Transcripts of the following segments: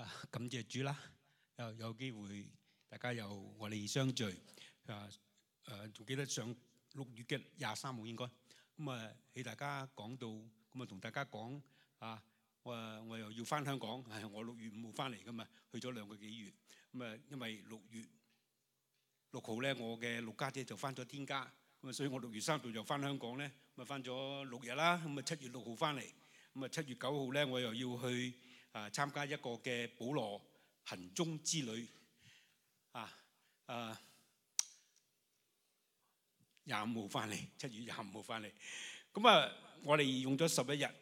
感謝主啦，有機會大家又我哋相聚仲記得上6月嘅23號應該咁喺大家講到咁同大家講我又要翻香港，我6月5號翻嚟噶嘛，去咗2個幾月咁因為6月6號咧，我嘅陸家姐就翻咗天家咁所以我6月3號就翻香港咧，咁翻咗6日啦，咁7月6號翻嚟，咁7月9號咧我又要去參加一個嘅保羅行蹤之旅25號翻嚟，7月25號翻嚟，咁我哋用咗11日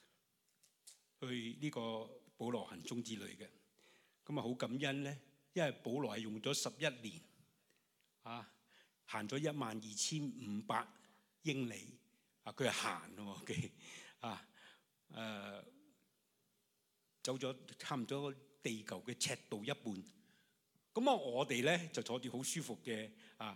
去呢個保羅行蹤之旅嘅，咁好感恩咧，因為保羅係用咗11年行咗12500英里佢係行喎，走咗差唔多地球嘅赤道一半，咁我哋咧就坐住好舒服嘅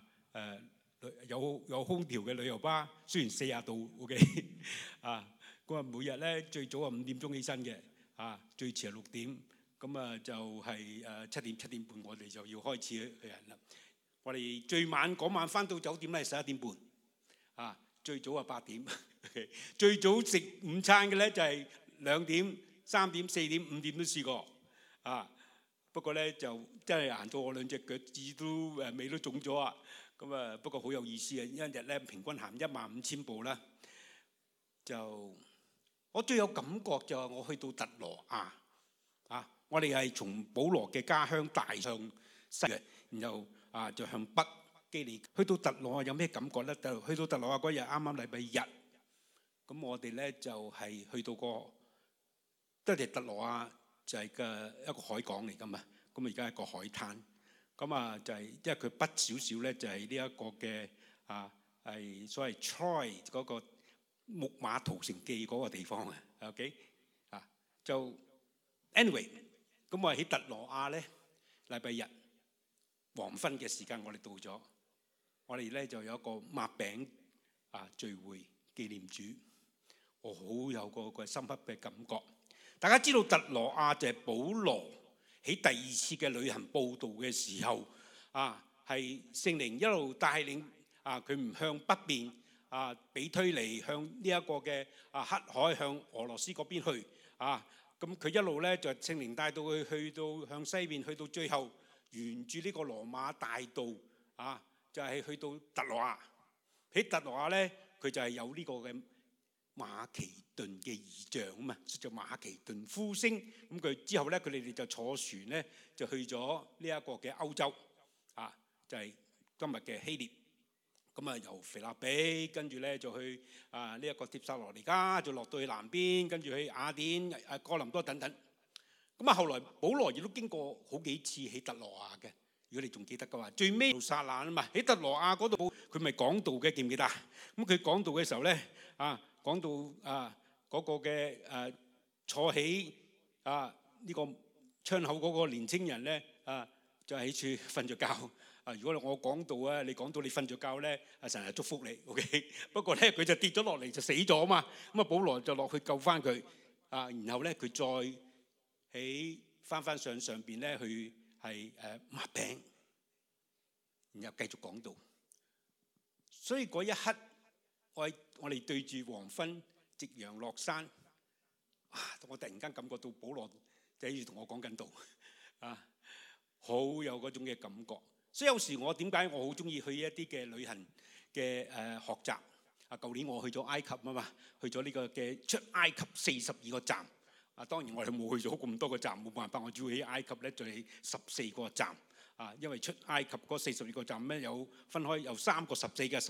有空調嘅旅遊巴，雖然40度 OK 咁每日咧最早5點鐘起身嘅最遲係6點，咁就係7點半我哋就要開始去行啦。我哋最晚嗰晚翻到酒店咧係11點半最早8點最早食午餐嘅咧就係2點、3點、4點、5點都試過不過咧就真係行到我2隻腳趾都尾都腫咗咁不過好有意思一日咧平均行15000步啦。就我最有感覺就係我去到特羅亞我哋係從保羅嘅家鄉大向西嘅，然後就向北基利。去到特羅亞有咩感覺咧？就去到特羅亞嗰日啱啱禮拜日，咁我哋咧就係去到特羅亞就係嘅一個海港嚟噶嘛，咁而家係個海灘，咁就係因為佢北少少咧就係呢一個嘅係所謂 Troy 嗰個木馬屠城記嗰個地方OK 就 anyway， 咁我喺特羅亞咧禮拜日黃昏嘅時間我哋到咗，我哋咧就有一個擘餅聚會紀念主，我好有個深刻嘅感覺。大家知道特羅亞就係保羅喺第2次嘅旅行佈道嘅時候係聖靈一路帶領佢唔向北邊比推尼向呢一個嘅黑海向俄羅斯嗰邊去咁佢一路咧就聖靈帶到佢去到向西邊，去到最後沿住呢個羅馬大道就係去到特羅亞。喺特羅亞咧佢就係有呢個嘅馬其頓嘅異象啊嘛，就馬其頓呼聲。咁佢之後咧佢哋就坐船咧就去咗呢一個嘅歐洲就係今日嘅希臘。咁由腓立比跟住咧就去呢一個帖撒羅尼迦，就落到去南邊，跟住去雅典、哥林多等等。咁後來保羅亦都經過好幾次喺特羅亞嘅，如果你仲記得嘅話，最尾撒冷啊嘛，喺特羅亞嗰度佢咪講道嘅，記唔記得？咁佢講道嘅時候咧講到嗰個嘅坐喺呢個窗口嗰個年青人咧就喺處瞓着覺。如果我講到你講到你瞓着覺咧，神係祝福你 OK。不過咧佢就跌咗落嚟就死咗嘛，咁保羅就落去救翻佢然後咧佢再喺翻上邊咧去係擘餅，然後繼續講道。所以嗰一刻我哋對住黃昏夕陽落山我突然間感覺到保羅就喺度同我講緊道好有嗰種嘅感覺。所以有時點解我好中意去一啲嘅旅行嘅學習舊年我去咗埃及啊嘛，去咗呢個嘅出埃及42個站當然我哋冇去咗咁多個站，冇辦法，我主要喺埃及咧就係14個站因為出埃及嗰42個站咧有分開有3個14嘅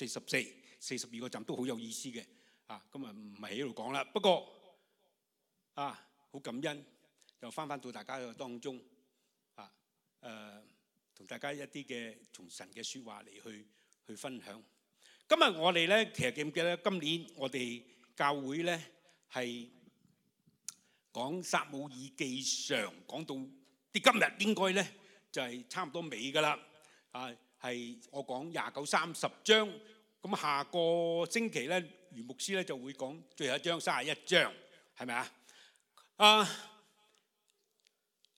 14 42個站都好有意思嘅咁唔係喺度講啦。不過好感恩又翻到大家嘅當中同大家一啲嘅從神嘅説話嚟去分享。今日我哋咧其實記唔記得今年我哋教會咧係講撒母耳記上，講到啲今日應該咧就係差唔多尾噶啦係我講29、30章。咁下個星期咧余牧師咧就會講最後一章31章，係咪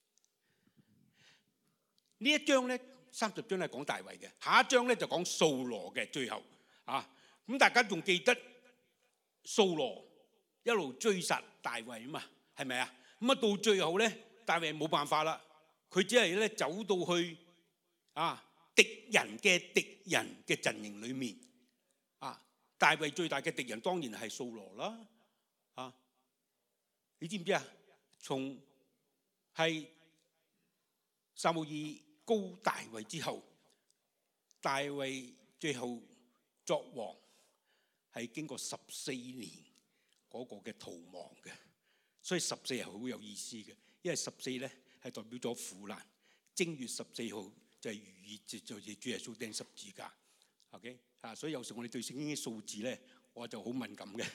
呢一章咧30章係講大衛嘅，下一章咧就講掃羅嘅最後啊。咁大家仲記得掃羅一路追殺大衛啊嘛，係咪啊？咁啊到最後咧，大衛冇辦法啦，佢只係咧走到去敵人嘅陣營裏面啊。大衛最大嘅敵人當然係掃羅啦啊！你知唔知啊？從係撒母耳膏大衛之後，大衛最後作王係經過14年嗰個嘅逃亡嘅，所以14係好有意思嘅，因為14咧係代表咗苦難。正月14號就係逾越節，就係主耶穌釘十字架。OK 啊，所以有時我哋對聖經啲數字咧，我就好敏感嘅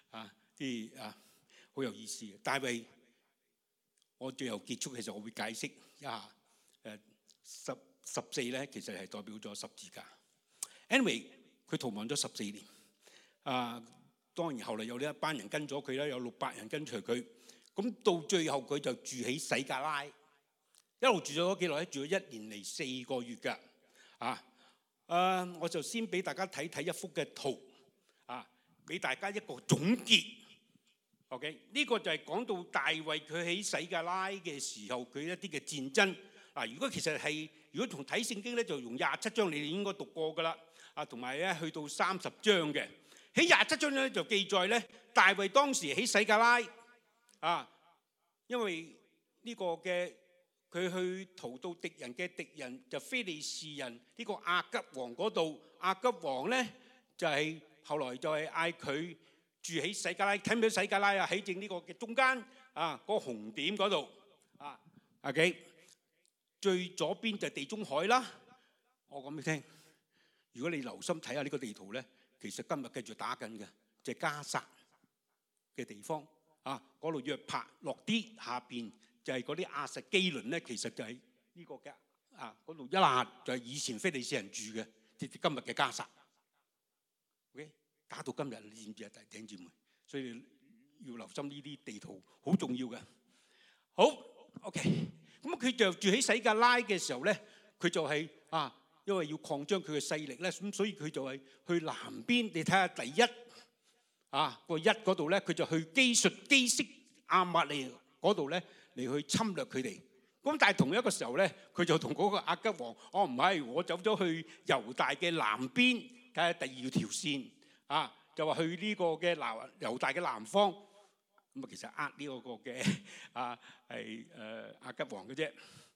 好有意思嘅。大衛，我最後結束嘅時候，我會解釋一下14咧，其實係代表咗十字架。Anyway， 佢逃亡咗14年。當然後來有呢一班人跟咗佢啦，有600人跟隨佢。咁到最後佢就住喺洗革拉，一路住咗幾耐咧？住咗1年零4個月㗎。我就先俾大家睇睇一幅嘅圖，俾大家一個總結。OK， 呢個就係講到大衛佢喺洗革拉嘅時候，佢一啲嘅戰爭。如果其實係如果同睇聖經咧，就用27章你哋應該讀過㗎啦。同埋咧去到30章嘅，喺27章咧就記載咧，大衛當時喺洗革拉因為呢個嘅佢去逃到敵人嘅敵人就非利士人呢個亞吉王嗰度。亞吉王咧就係後來就係嗌佢住喺洗革拉，睇唔到洗革拉啊？喺正呢個嘅中間嗰個紅點嗰度OK， 最左邊就係地中海啦。我講俾你聽，如果你留心睇下呢個地圖咧，其實今日繼續打緊嘅就係加薩嘅地方嗰度約帕落啲下邊就係嗰啲亞實基倫咧，其實就係呢個嘅嗰度一笪就係以前非利士人住嘅，直至今日嘅加薩。OK， 打到今日你知唔知啊？弟兄姊妹，所以要留心呢啲地圖好重要嘅。好 OK， 咁佢就住喺洗革拉嘅時候咧，佢就係因為要擴張佢嘅勢力咧，咁所以佢就係去南邊。你睇下第一個一嗰度咧，佢就去基述基色亞瑪利嗰度咧嚟去侵略佢哋。咁但係同一個時候咧，佢就同嗰個亞吉王，唔係，我走咗去猶大嘅南邊睇下第二條線就話去呢個嘅猶大嘅南方。咁其實呢個嘅係亞吉王嘅啫。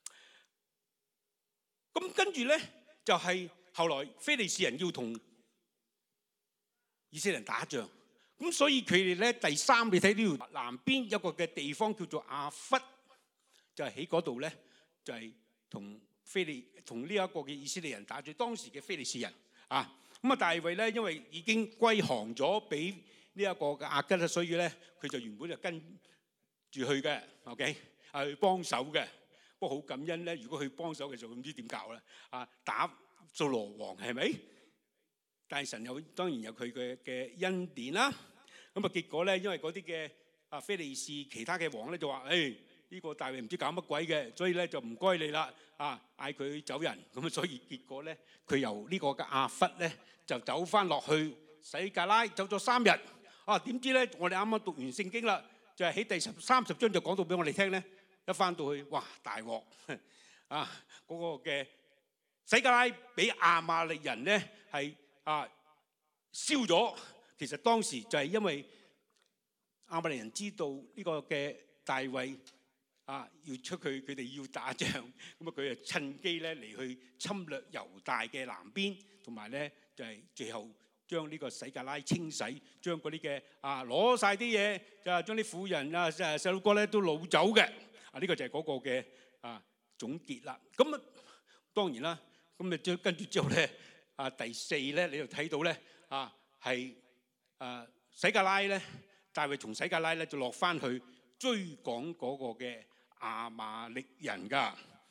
咁跟住咧就係後來非利士人要同以色列人打仗，咁所以佢哋咧第3，你睇呢條南邊有個嘅地方叫做亞弗，就係喺嗰度咧就係同呢一個嘅以色列人打仗，當時嘅非利士人咁大衛咧因為已經歸降咗俾呢一個嘅亞吉啦，所以咧佢就原本就跟住去嘅 ，OK 去幫手嘅。不過好感恩咧，如果佢幫手嘅時候，唔知點搞啦打掃羅王係咪？但係神當然有佢嘅恩典啦。咁結果咧，因為嗰啲嘅非利士其他嘅王咧就話：呢個大衛唔知搞乜鬼嘅，所以咧就唔該你啦嗌佢走人。咁所以結果咧，佢由呢個嘅亞弗咧就走翻落去洗革拉，走咗3日。點知咧，我哋啱啱讀完聖經啦，就係喺第30章就講到俾我哋聽咧。一翻到去，哇！大鑊嗰個嘅洗革拉俾亞瑪力人咧係燒咗。其實當時就係因為亞瑪力人知道呢個嘅大衛要出去，佢哋要打仗，咁佢就趁機咧嚟去侵略猶大嘅南邊，同埋咧就係最後將呢個洗革拉清洗，將嗰啲嘅攞晒啲嘢，就係將啲婦人細路哥咧都擄走嘅。呢個就係嗰個嘅總結啦。咁當然啦，咁跟住之後咧第4咧，你就睇到咧係洗革拉咧，大衛從洗革拉咧就落翻去追趕嗰個嘅亞瑪力人㗎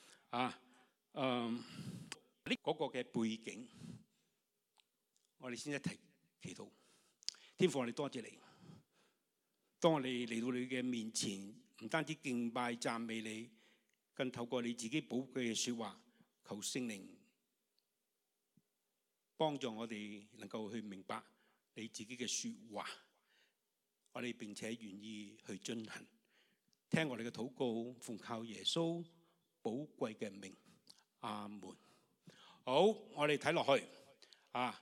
嗰個嘅背景，我哋先一提祈禱。天父，我哋多謝你，當我哋嚟到你嘅面前，唔單止敬拜讚美你，更透過你自己寶貴嘅説話， 求聖靈幫助我哋能夠去明白你自己嘅説話，我哋並且願意去遵行。聽我哋嘅禱告，奉靠耶穌寶貴嘅名，阿門。好，我哋睇落去啊。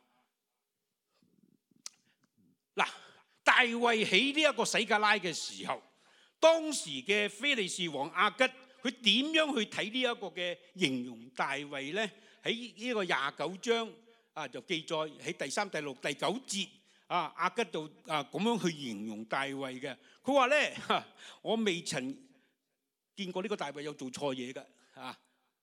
嗱，大衛起呢一個洗革拉嘅時候，當時嘅非利士王亞吉，佢點樣去睇呢一個嘅形容大衛呢？喺呢個29章啊，就記載喺第3、第6、第9節啊，亞吉就咁樣去形容大衛嘅。佢話咧，我未曾見過呢個大衛有做錯嘢嘅啊。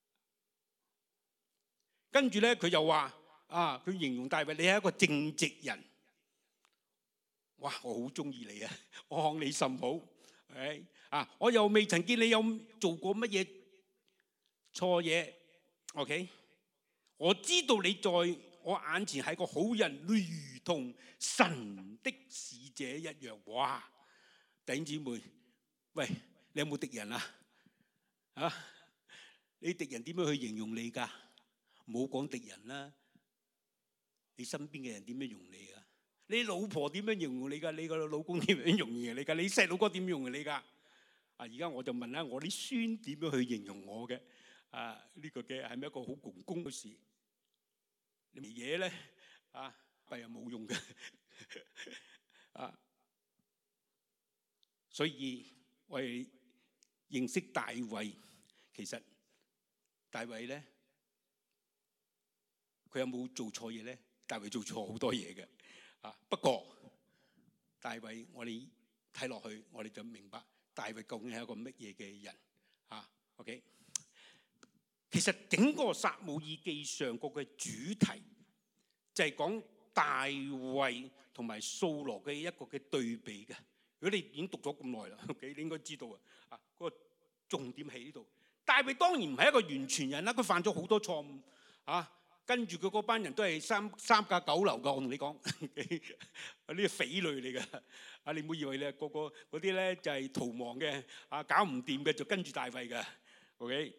跟住咧，佢又話啊，佢形容大衛，你係一個正直人。哇！我好中意你啊，我看你甚好。啊，我又未曾見你有做過乜嘢錯嘢。OK， 我知道你在我眼前係個好人，如同神的使者一樣。哇！弟兄姊妹，喂，你有冇敵人啊？啊，你敵人點樣去形容你㗎？唔好講敵人啦，你身邊嘅人點樣形容你啊？你老婆點樣形容你㗎？你個老公點樣形容你㗎？你細佬哥點形容你㗎？啊，而家我就問下我啲孫點樣去形容我嘅？啊，呢個嘅係咪一個好公公嘅事？你爺爺咧啊，係又冇用嘅啊，所以我哋認識大衛，其實大衛咧，佢有冇做錯嘢咧？大衛做錯好多嘢嘅啊。不過大衛，我哋睇落去，我哋就明白大衛究竟係一個乜嘢嘅人啊。OK， 其實整個撒母耳記上個嘅主題就係講大衛同埋掃羅嘅一個嘅對比嘅。如果你已經讀咗咁耐啦，OK， 你應該知道啊。嗰個重點喺呢度。大衛當然唔係一個完全人啦，佢犯咗好多錯誤啊。跟住佢嗰班人都係三教九流噶，我同你講，呢啲匪類嚟嘅。啊，你唔好以為咧，個嗰啲咧就係逃亡嘅，啊搞唔掂嘅就跟住大衛嘅。OK，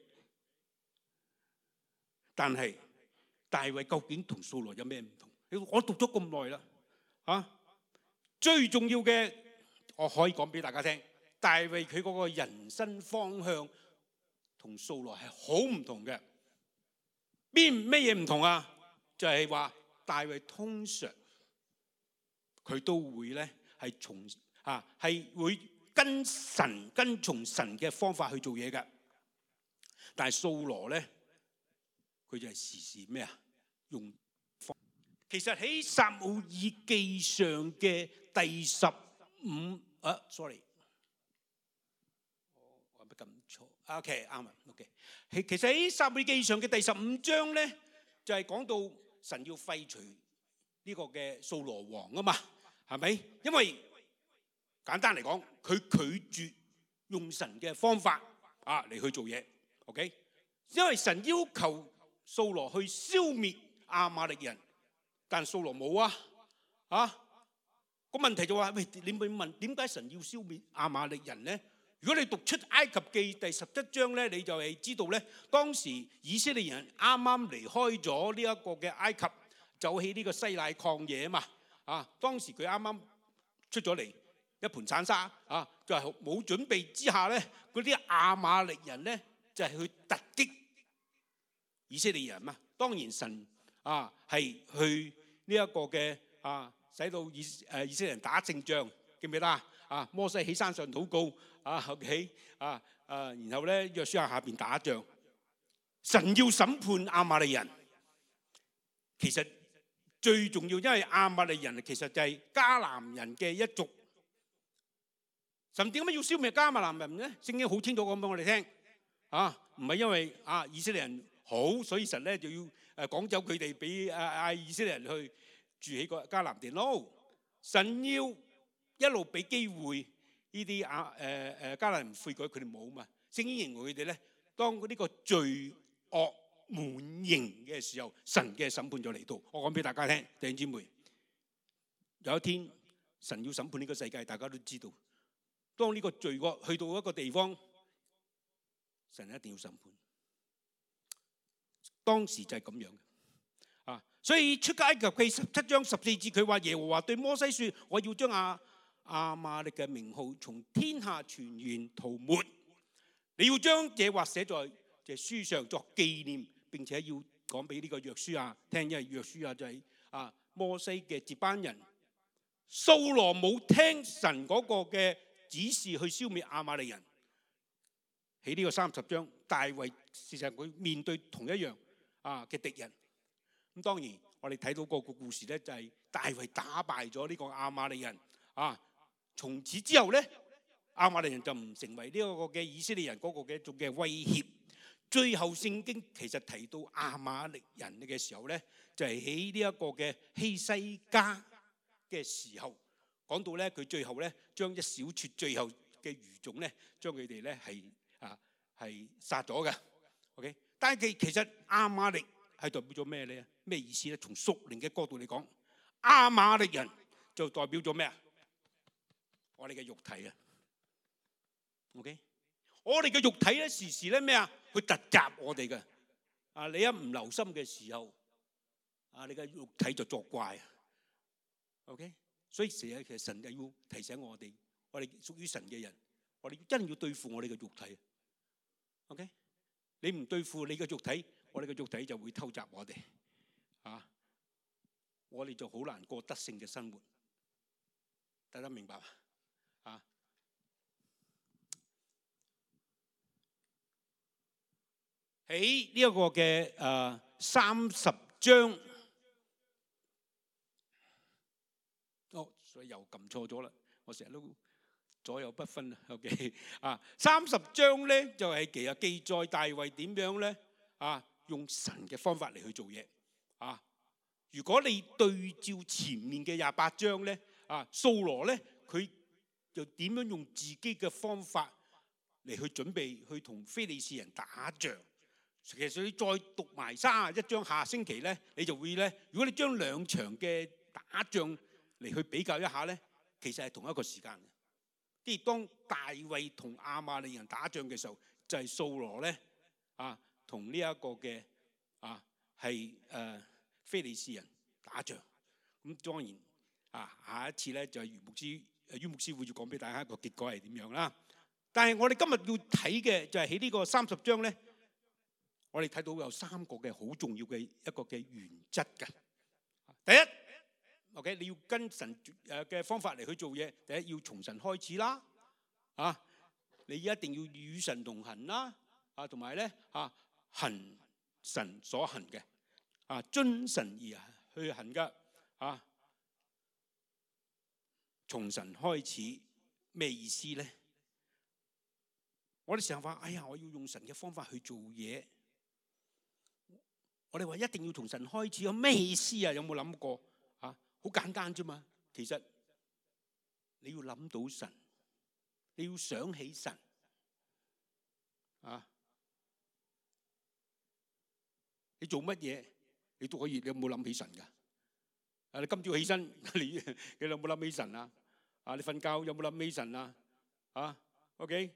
但係大衛究竟同掃羅有咩唔同？我讀咗咁耐啦，啊，最重要嘅我可以講俾大家聽，大衛佢嗰個人生方向同掃羅係好唔同嘅。咩嘢唔同啊？就係話大衛通常佢都會咧係會跟從神嘅方法去做嘢嘅。但係掃羅咧，佢就係時時咩啊？用方。其實喺撒母耳記上嘅第15sorry。咁錯 ，OK 啱啊 ，OK。其實喺撒母耳記上嘅第15章咧，就係講到神要廢除呢個嘅掃羅王啊嘛，係咪？因為簡單嚟講，佢拒絕用神嘅方法啊嚟去做嘢 ，OK。因為神要求掃羅去消滅亞瑪力人，但掃羅冇啊。個問題就話：喂，你會問點解神要消滅亞瑪力人咧？如果你讀出埃及記第17章咧，你就係知道咧，當時以色列人啱啱離開咗呢一個嘅埃及，走起呢個西乃曠野啊嘛。啊，當時佢啱啱出咗嚟一盤散沙啊，就係冇準備之下咧，嗰啲亞瑪力人咧就係去突擊以色列人嘛。當然神啊係去呢一個嘅使到以色列人打勝仗，記唔記得啊？摩西喺山上禱告。OK 然後咧約書亞下邊打仗，神要審判亞瑪力人。其實最重要，因為亞瑪力人其實就係迦南人嘅一族。神點解要消滅迦南人咧？聖經好清楚講俾我哋聽唔係因為以色列人好，所以神咧就要趕走佢哋，俾以色列人去住喺個迦南地。No， 神要一路俾機會。呢啲迦南人悔改，佢哋冇嘛？聖經形容佢哋咧，當呢個罪惡滿盈嘅時候，神嘅審判就嚟到。我講俾大家聽，弟兄姊妹，有一天神要審判呢個世界，大家都知道。當呢個罪惡去到一個地方，神一定要審判。 當時就係咁樣嘅。所以出埃及記17章14節，佢話耶和華對摩西說：我要將亞瑪力嘅名號從天下全然塗抹。你要將這話寫在這書上作紀念，並且要講俾呢個約書亞聽，因為約書亞就係摩西嘅接班人。掃羅冇聽神嗰個嘅指示去消滅亞瑪力人。喺呢個30章，大衛事實上佢面對同一樣嘅敵人。咁當然我哋睇到個故事咧，就係大衛打敗咗呢個亞瑪力人。從此之後咧，亞瑪力人就唔成為呢個嘅以色列人嗰個嘅一種嘅威脅。最後聖經其實提到亞瑪力人嘅時候咧，就係喺呢一個嘅希西家嘅時候講到咧，佢最後咧將一小撮最後嘅餘種咧，將佢哋咧係殺咗嘅。OK， 但係其實亞瑪力係代表咗咩咧？咩意思咧？從屬靈嘅角度嚟講，亞瑪力人就代表咗咩啊？我哋嘅肉體啊。OK， 我哋嘅肉體咧時時咧咩啊？去突襲我哋嘅。你一唔留心嘅時候，你嘅肉體就作怪啊。OK， 所以成日其實神就要提醒我哋屬於神嘅人，我哋真係要對付我哋嘅肉體。OK， 你唔對付你嘅肉體，我哋嘅肉體就會偷襲我哋。我哋就好難過得勝嘅生活。大家明白嘛？喺呢一個嘅30章，所以又撳錯咗啦。我成日都左右不分。OK， 30章咧就係其實記載大衛點樣咧用神嘅方法嚟去做嘢。如果你對照前面嘅28章咧，掃羅咧佢就點樣用自己嘅方法嚟去準備去同非利士人打仗。其實你再讀埋31章，下星期咧你就會咧，如果你將兩場嘅打仗嚟去比較一下咧，其實係同一個時間。即係當大衛同亞瑪力人打仗嘅時候，就係掃羅咧同呢一個嘅係非利士人打仗。咁當然下一次咧就係於牧師會講俾大家一個結果係點樣啦。但係我哋今日要睇嘅就係喺呢個30章咧，我哋睇到有3個嘅好重要嘅一個嘅原則嘅。第一 ，OK， 你要跟神嘅方法嚟去做嘢。第一，要從神開始啦，你一定要與神同行啦，同埋咧行神所行嘅，遵神而去行嘅，從神開始咩意思咧？我哋成日話，哎呀，我要用神嘅方法去做嘢。我哋話一定要從神開始，有咩意思啊？有冇諗過？好簡單啫嘛。其實你要諗到神，你要想起神，你做乜嘢你都可以。你有冇諗起神噶？你今朝起身，你有冇諗起神啊？你瞓覺有冇諗起神啊？OK。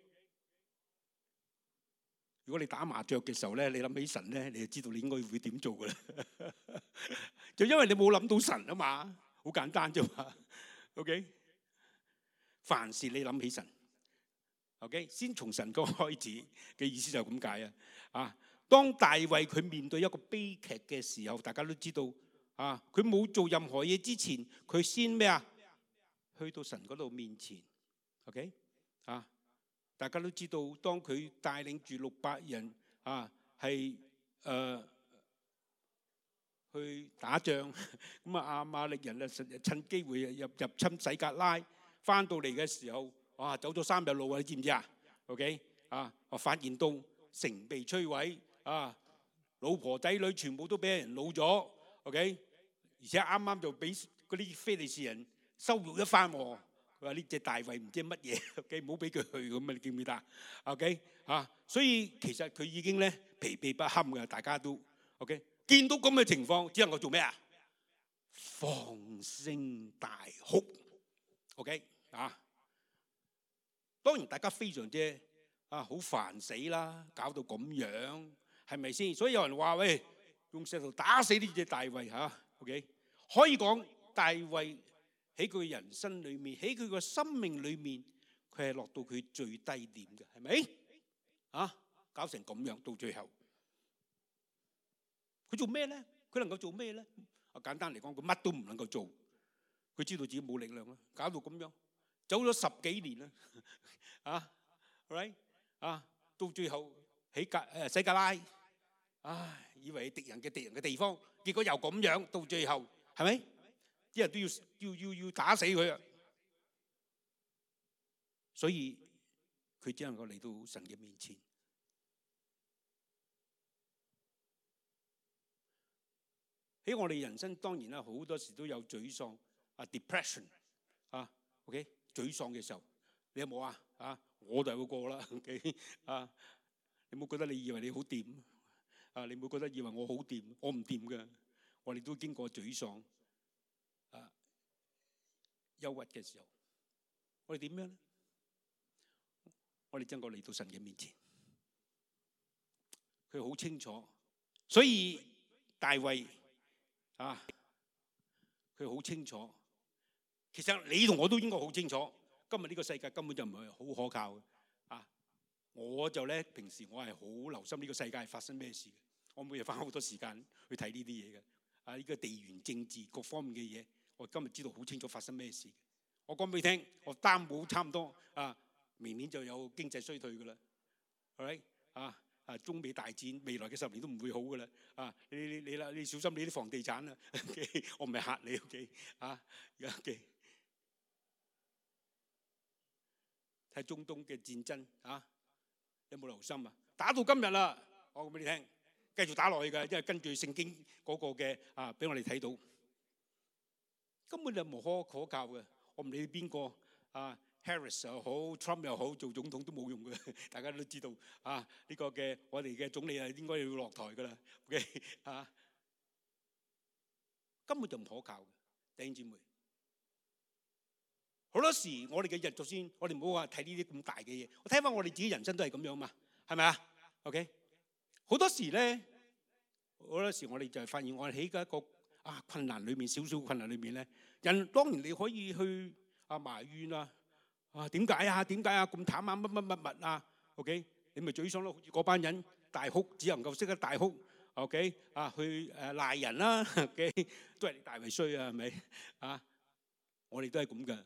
如果你打麻雀嘅時候咧，你諗起神咧，你就知道你應該會點做噶啦。就因為你冇諗到神啊嘛，好簡單啫嘛。OK， 凡事你諗起神 ，OK， 先從神嗰開始嘅意思就咁解啊。當大衛佢面對一個悲劇嘅時候，大家都知道佢冇做任何嘢之前，佢先咩啊？去到神嗰度面前 ，OK 大家都知道，當佢帶領住600人係去打仗，咁亞瑪力人趁機會入侵洗革拉，翻到嚟嘅時候，走咗3日路啊！你知唔知啊 ？OK 我發現到城被摧毀，老婆仔女全部都俾人擄咗 ，OK， 而且啱啱就俾嗰啲非利士人羞辱一番喎。佢話呢隻大衛唔知乜嘢 ，OK， 唔好俾佢去咁啊！你記唔記得 ？OK 所以其實佢已經咧疲憊不堪嘅，大家都 OK。見到咁嘅情況，只能夠做咩啊？放聲大哭 ，OK 當然大家非常之好煩死啦，搞到咁樣係咪先？所以有人話喂， 用石頭打死呢隻大衛嚇。OK， 可以講大衛喺佢人生裏面，喺佢個生命裏面，佢係落到佢最低點嘅，係咪？啊，搞成咁樣到最後，佢做咩咧？佢能夠做咩咧？啊，簡單嚟講，佢乜都唔能夠做。佢知道自己冇力量啦，搞到咁樣，走咗10幾年啦，啊 ，right 啊，到最後喺西格拉，唉，以為係敵人嘅地方，結果又咁樣，到最後係咪？啲人都要打死佢啊！所以佢只能夠嚟到神嘅面前。喺我哋人生當然啦，好多時都有沮喪啊 depression 啊 ，OK， 沮喪嘅時候，你有冇啊？啊，我就會過啦 ，OK 啊，你冇覺得你以為你好掂啊？你冇覺得以為我好掂？我唔掂㗎，我哋都經過沮喪啊、憂鬱嘅時候，我哋點樣咧？我哋真係嚟到神嘅面前，佢好清楚，所以大衛啊，佢好清楚。其實你同我都應該好清楚，今日呢個世界根本就唔係好可靠嘅啊！我就咧平時我係好留心呢個世界發生咩事嘅，我每日花好多時間去睇呢啲嘢嘅啊！呢個地緣政治各方面嘅嘢，我今日知道好清楚發生咩事。我講俾你聽，我擔保差唔多啊！明年就有經濟衰退㗎啦，係咪啊？中美大戰未來嘅10年都唔會好㗎啦啊！你小心你啲房地產啊！我唔係嚇你 ，OK 啊 ？OK， 睇中東嘅戰爭啊，有冇留心啊？打到今日啦，我講俾你聽，繼續打落去㗎，因為根據聖經嗰個嘅啊，俾我哋睇到根本就無可靠嘅。我唔理邊個啊。Harris 又好 ，Trump 又好，做總統都冇用嘅，大家都知道啊！呢個嘅我哋嘅總理啊，應該要落台㗎啦。OK 啊，根本就唔可靠嘅，弟兄姊妹。好多時我哋嘅日就算我哋唔好話睇呢啲咁大嘅嘢，我睇翻我哋自己人生都係咁樣嘛，係咪啊 ？OK， 好多時咧，好多時我哋就係發現我哋喺一個困難裏面，少少困難裏面咧，人當然你可以去埋怨啊。點解啊？點解啊？咁慘啊！乜啊 ？OK， 你咪沮喪咯，好似嗰班人大哭，只能夠識得大哭。OK， 去賴人啦。OK， 都係你大為衰啊，係咪啊？我哋都係咁噶。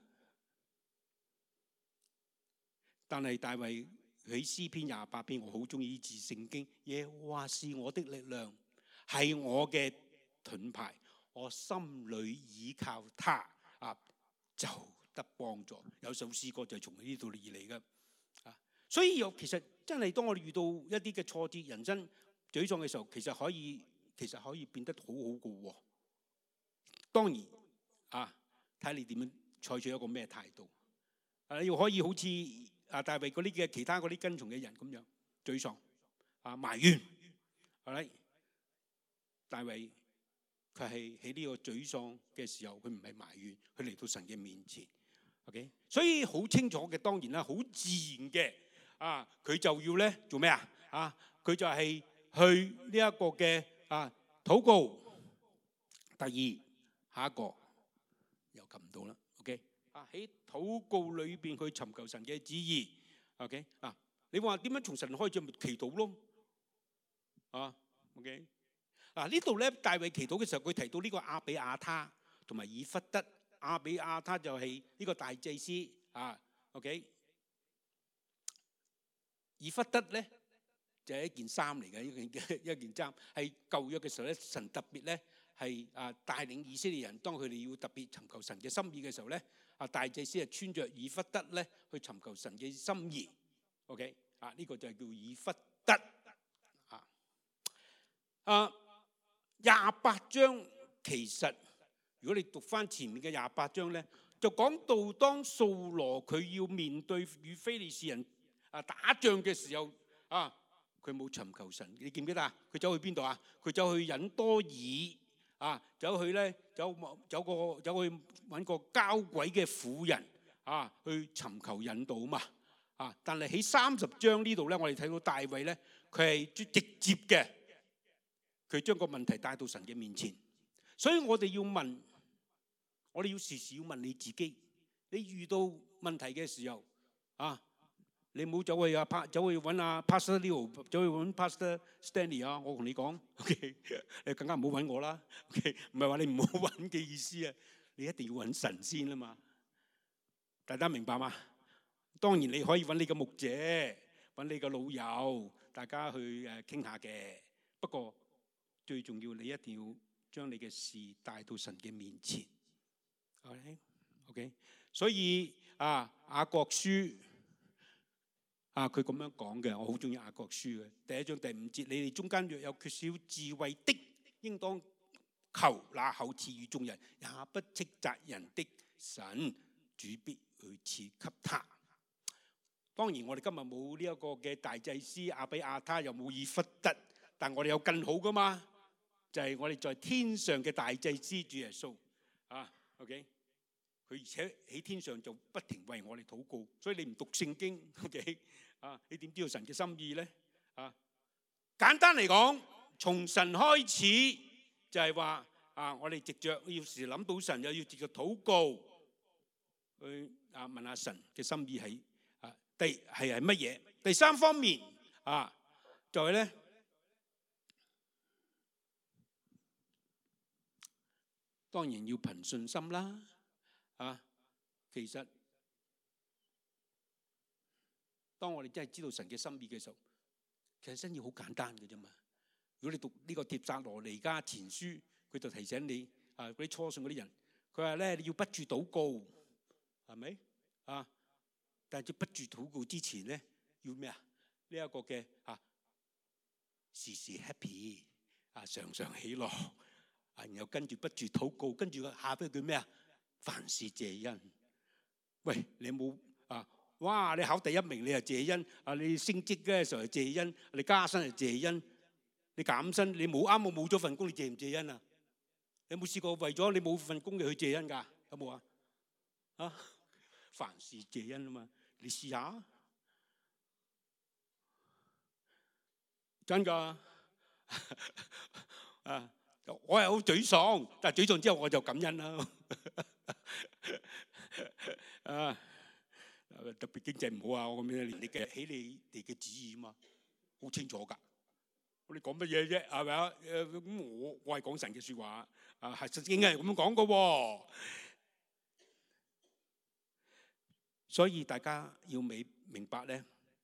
但係大衛喺詩篇28篇，我好中意呢字聖經。耶和華是我的力量，係我嘅盾牌，我心裏倚靠他就得幫助。有首詩歌就係從呢度而嚟嘅所以其實真係當我哋遇到一啲嘅挫折、人生沮喪嘅時候，其實可以變得好好嘅喎。當然睇你點樣採取一個咩態度。要可以好似大衛嗰啲嘅其他嗰啲跟從嘅人咁樣沮喪埋怨，係咪？大衛佢係喺呢個沮喪嘅時候，佢唔係埋怨，佢嚟到神嘅面前。OK， 所以好清楚嘅，當然啦，好自然嘅佢就要咧做咩佢就係去呢一個嘅禱告。第二，下一個又撳唔到啦。OK， 喺禱告裏邊去尋求神嘅旨意。OK， 你話點樣從神開始咪祈禱咯？OK， 呢度咧大衛祈禱嘅時候，佢提到呢個亞比亞他同埋以弗得。亞比亞他就係呢個大祭司OK， 以弗得咧就係一件衫嚟嘅，一件衫係舊約嘅時候咧，神特別咧係帶領以色列人，當佢哋要特別尋求神嘅心意嘅時候咧，大祭司係穿着以弗得咧去尋求神嘅心意。OK， 呢個就係叫以弗得。28章其實。如果你讀翻前面嘅28章咧，就講到當掃羅佢要面對與非利士人打仗嘅時候佢冇尋求神。你記唔記得佢走去邊度佢走去隱多爾走去揾個交鬼嘅婦人去尋求引導嘛但係喺30章呢度咧，我哋睇到大衛咧，佢係直接嘅佢將個問題帶到神嘅面前。所以我哋要問，我哋要時時要問你自己，你遇到問題嘅時候啊，你唔好走去揾阿 Pastor Leo， 走去揾 Pastor Stanley 啊！我同你講 ，OK， 你更加唔好揾我啦。OK， 唔係話你唔好揾嘅意思啊，你一定要揾神先啊嘛。大家明白嗎？當然你可以揾你嘅牧者，揾你嘅老友，大家去傾下嘅。不過最重要，你一定要將你嘅事帶到神嘅面前。OK， 所以雅各書佢咁樣講嘅，我好中意雅各書嘅第1章第5節，你哋中間若有缺少智慧的，應當求那厚賜與眾人，也不斥責人的神，主必去賜給他。當然我哋今日冇呢一個嘅大祭司亞比亞他，又冇以弗得，但我哋有更好噶嘛，就係我哋在天上嘅大祭司主耶穌OK， 佢而且喺天上就不停為我哋禱告，所以你唔讀聖經 OK， 你點知道神嘅心意咧？簡單嚟講，從神開始就係話我哋藉着要時諗到神，又要藉着禱告去問下神嘅心意係乜嘢？第3方面就係咧，當然要憑信心啦。其實當我哋真係知道神嘅心意嘅時候，其實真係好簡單嘅啫嘛。如果你讀呢個帖撒羅尼迦前書，佢就提醒你嗰啲初信嗰啲人，佢話咧你要不住禱告，係咪但係要不住禱告之前咧，要咩啊？呢一個嘅時時 happy 常常喜樂然後跟住不住禱告，跟住下邊叫咩啊？凡事謝恩。喂，你冇哇！你考第1名你係謝恩，你升職嘅時候係謝恩，你加薪係謝恩，你減薪你冇咗份工，你謝唔謝恩啊？你有冇試過為咗你冇份工嘅去謝恩㗎？有冇凡事謝恩啊嘛，你試下真㗎我係好沮喪，但係沮喪之後我就感恩啦。特別經濟唔好我咁樣，你嘅起你哋嘅旨意嘛，好清楚㗎。你講乜嘢啫？係咪咁我係講神嘅説話係聖經係咁樣講嘅喎。所以大家要明白咧，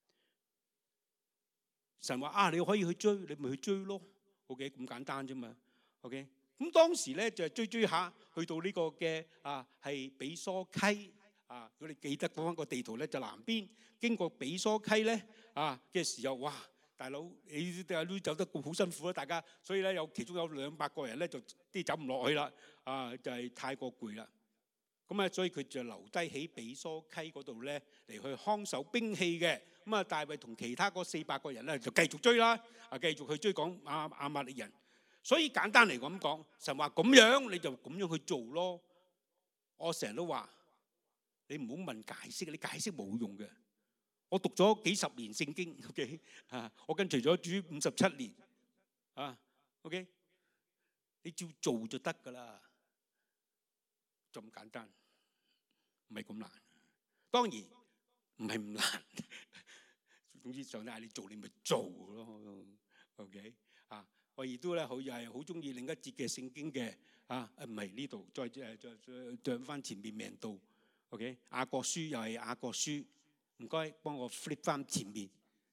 神話你可以去追，你咪去追咯。OK， 咁簡單啫嘛。OK， 咁當時咧就追下，去到呢個嘅係比梭溪如果你記得講翻個地圖咧，就南邊經過比梭溪咧嘅時候，哇！大佬你都走得好辛苦啦，大家，所以咧其中有200個人咧就啲走唔落去啦，就係太過攰啦。咁所以佢就留低喺比梭溪嗰度咧嚟去看守兵器嘅。咁大衛同其他嗰400個人咧就繼續追啦，繼續去追趕亞瑪力人。所以簡單嚟講，神話咁樣你就咁樣去做咯。我成日都話你唔好問解釋，你解釋冇用嘅。我讀咗幾十年聖經 ，OK 我跟隨咗主57年OK 你照做就得噶啦，就咁簡單，唔係咁難。當然唔係唔難，總之上帝嗌你做你咪做咯 ，OK 我亦都咧又係好中意另一節嘅聖經嘅唔係呢度，再翻前面命道 OK 雅各書又係雅各書。唔該，幫我 flip 翻前面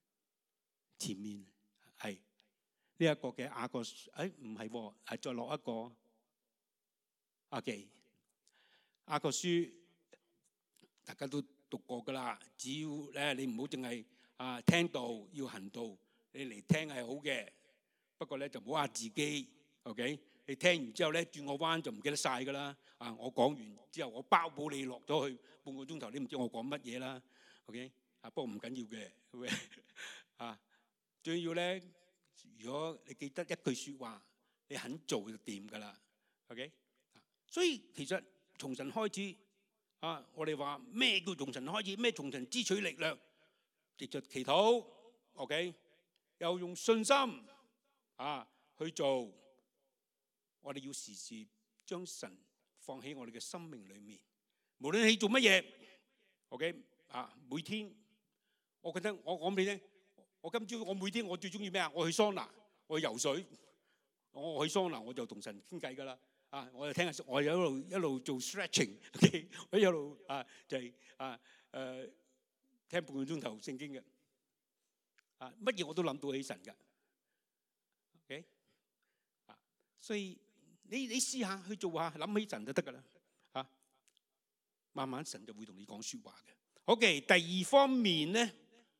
係呢一個嘅雅各書，唔係喎，係再落一個OK。雅各書大家都讀過㗎啦，只要咧你唔好淨係聽道要行道，你嚟聽係好嘅，不過咧就唔好呃自己 OK。你聽完之後咧轉個彎就唔記得晒㗎啦。我講完之後我包保你落咗去半個鐘頭，你唔知我講乜嘢啦。OK， 不過唔緊要嘅，OK，最要咧，如果你記得一句説話，你肯做就掂㗎啦。OK， 所以其實從神開始我哋話咩叫從神開始？咩從神支取力量？藉著祈禱 ，OK， 又用信心去做，我哋要時時將神放喺我哋嘅生命裏面。無論你做乜嘢 ，OK 啊，每天我覺得我講俾你聽，我今朝我每天我最中意咩啊？我去桑拿，我去游水，我去桑拿我就同神傾偈噶啦。啊，我就聽下，我有一路做 stretching，OK， 我一路就係聽半個鐘頭聖經嘅。乜嘢我都諗到起神㗎 ，OK， 所以你試下去做下，諗起神就得㗎啦，慢慢神就會同你講説話嘅。OK， 第二方面咧，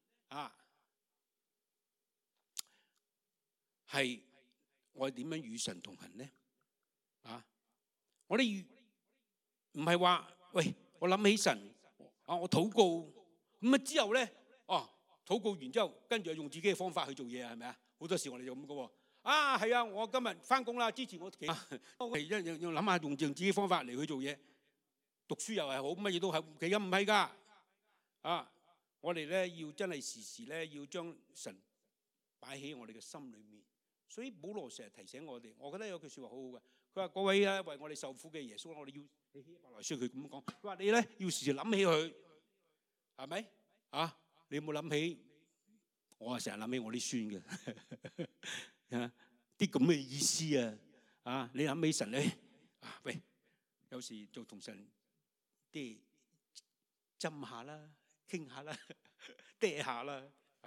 係我哋點樣與神同行咧？我哋唔係話，喂，我諗起神，我禱告，咁之後咧，禱告完之後，跟住用自己嘅方法去做嘢，係咪啊？好多時我哋就咁嘅喎。係啊，我今日翻工啦，之前我要諗下用自己方法嚟去做嘢，讀書又係好，乜嘢都係，其實唔係㗎。我哋咧要真係時時咧要將神擺喺我哋嘅心裏面。所以保羅成日提醒我哋，我覺得有句説話好好嘅。佢話：各位為我哋受苦嘅耶穌，我哋要希伯來書佢咁講。佢話你咧要時時諗起佢，係咪？你有冇諗起？我成日諗起我啲孫嘅，啲咁嘅意思啊！你諗起神咧，喂，有時就同神啲斟下啦，傾下啦，嗲下啦。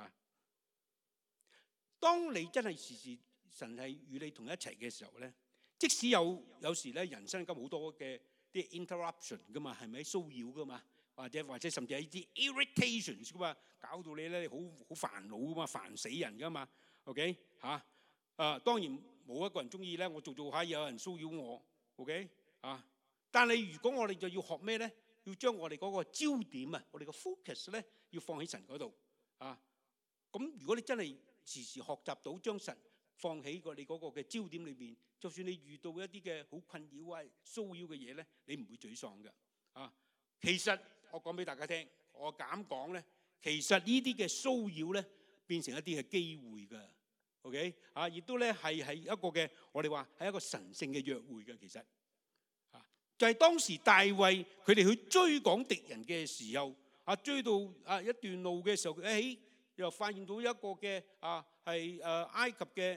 當你真係時時神係與你同一齊嘅時候咧，即使有時咧人生咁好多嘅啲 interruption 噶嘛，係咪騷擾噶嘛？或者甚至係啲 irritations 噶嘛，搞到你咧好煩惱噶嘛，煩死人噶嘛。OK 當然冇一個人中意咧，我做下有人騷擾我。OK 但係如果我哋就要學咩咧？要將我哋嗰個焦點我哋個 focus 咧要放喺神嗰度咁如果你真係時時學習到將神放喺你嗰個嘅焦點裏邊，就算你遇到一啲嘅好困擾騷擾嘅嘢咧，你唔會沮喪嘅。其實我講俾大家聽，我敢講咧，其實呢啲嘅騷擾咧變成一啲嘅機會㗎。OK 亦都咧係一個嘅，我哋話係一個神聖嘅約會嘅。其實就係當時大衛佢哋去追趕敵人嘅時候，追到一段路嘅時候，又發現到一個嘅係埃及嘅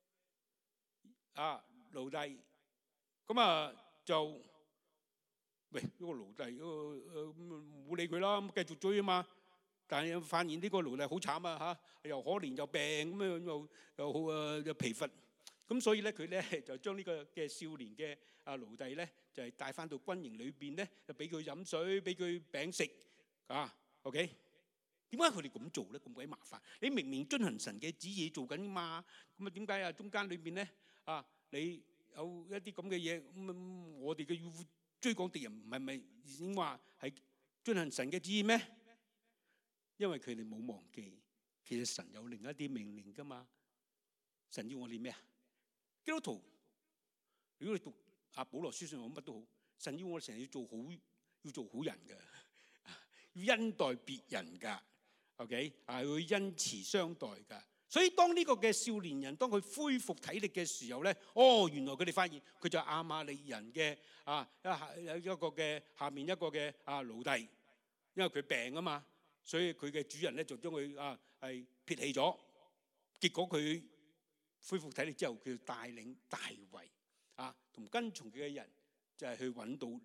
奴隸，咁就喂呢個奴隸唔好理佢啦，咁繼續追啊嘛。但係發現呢個奴隸好慘又可憐又病咁樣又好又疲乏，咁所以咧佢咧就將呢個嘅少年嘅奴隸咧就係帶翻到軍營裏邊咧，就俾佢飲水，俾佢餅食OK。點解佢哋咁做咧？咁鬼麻煩！你明明遵行神嘅旨意做緊嘛，咁點解中間裏邊咧你有一啲咁嘅嘢咁？我哋嘅要追趕敵人，唔係咪先話係遵行神嘅旨意咩？因為佢哋冇忘記，其實神有另一啲命令噶嘛。神要我哋咩啊？基督徒，如果你讀保羅書信，我乜都好，神要我哋成日要做好人嘅，要恩待別人噶。OK 會因慈相待㗎，所以當呢個嘅少年人當佢恢復體力嘅時候咧，原來佢哋發現佢就係亞瑪力人嘅一個嘅下面一個嘅奴隸，因為佢病啊嘛，所以佢嘅主人咧就將佢係撇棄咗。結果佢恢復體力之後，佢就帶領大衛同跟從佢嘅人就係去揾到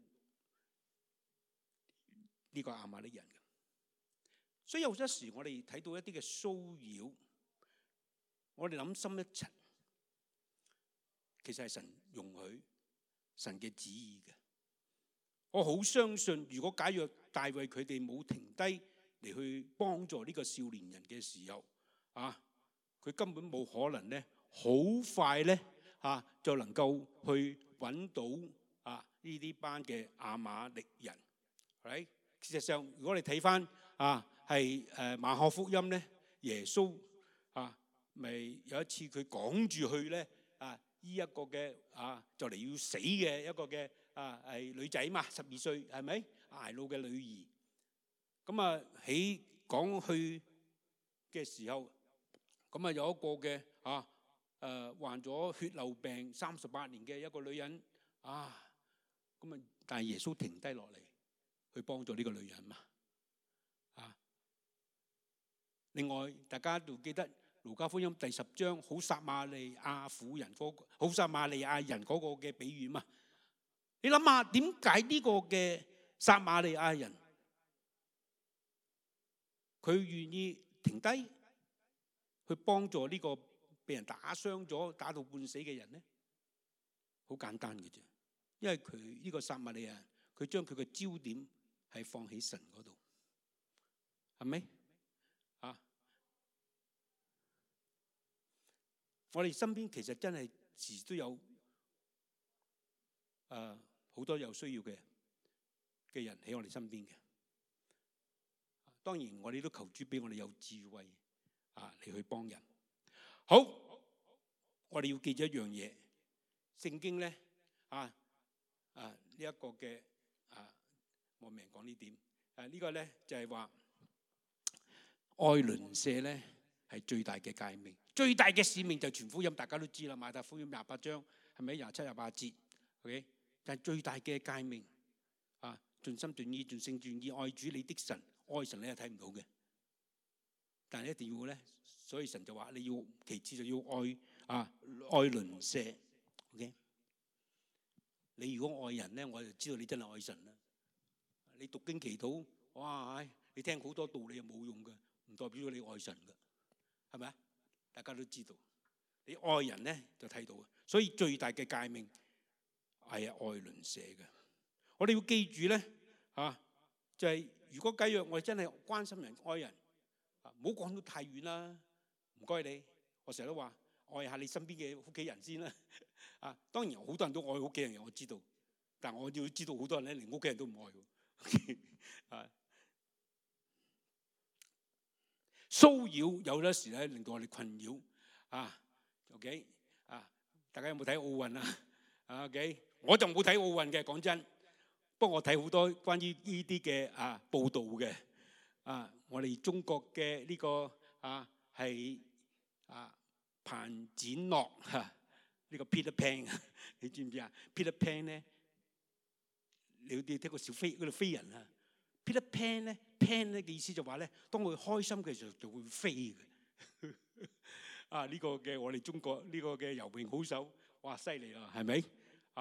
呢個亞瑪力人。所以有時我哋睇到一啲嘅騷擾，我哋諗深一層，其實係神容許、神嘅旨意嘅。我好相信，如果假若大衛佢哋冇停低嚟去幫助呢個少年人嘅時候，佢根本冇可能咧，好快咧就能夠去揾到呢啲班嘅亞瑪力人。係，事實上，如果你睇翻係馬可福音咧，耶穌咪有一次佢趕住去咧依一個嘅就嚟要死嘅一個嘅係女仔嘛，12歲係咪挨老嘅女兒？咁喺講去嘅時候，咁有一個嘅患咗血漏病38年嘅一個女人啊，咁啊，但係耶穌停低落嚟去幫助呢個女人嘛啊。另外，大家都記得《路加福音》第10章好撒瑪利亞婦人好撒瑪利亞人嗰個嘅比喻嘛。你諗下，點解呢個嘅撒瑪利亞人佢願意停低去幫助呢個被人打傷咗、打到半死嘅人呢？好簡單嘅啫，因為佢呢個撒瑪利亞人，佢將佢嘅焦點係放喺神嗰度，係咪啊？我哋身邊其實真係時都有好多有需要嘅人喺我哋身邊嘅。當然我哋都求主俾我哋有智慧嚟去幫人。好，我哋要記住一樣嘢，聖經咧呢一個嘅我明講呢點呢個咧就係話愛鄰舍咧係最大嘅誡命，最大嘅使命就傳福音，大家都知啦，馬太福音28章係咪27、28節 ？OK， 但係最大嘅誡命盡心盡意盡性盡意愛主你的神，愛神你係睇唔到嘅，但係一定要咧，所以神就話你要其次就要愛鄰舍。OK， 你如果愛人咧，我就知道你真係愛神啦。你讀經祈禱，哇！你聽好多道理又冇用嘅，唔代表你愛神嘅，係咪啊？大家都知道，你愛人咧就睇到嘅。所以最大嘅誡命係愛鄰舍嘅。我哋要記住咧就係如果假若我哋真係關心人、愛人，唔好講到太遠啦。唔該你，我成日都話愛下你身邊嘅屋企人先啦。當然好多人都愛屋企人嘅，我知道，但我要知道好多人咧連屋企人都唔愛喎。騷擾有陣時咧令到我哋困擾OK 大家有冇睇奧運OK， 我就冇睇奧運嘅，講真。不過我睇好多關於呢啲嘅報導嘅我哋中國嘅呢個係彭展樂呢個 Peter Pan 你知唔知啊 ？Peter Pan 咧，你好似聽過小飛嗰度飛人Peter Pan 咧 ，Pan 咧嘅意思就話咧，當佢開心嘅時候就會飛嘅。呢個嘅我哋中國呢個嘅游泳好手，哇犀利啊，係咪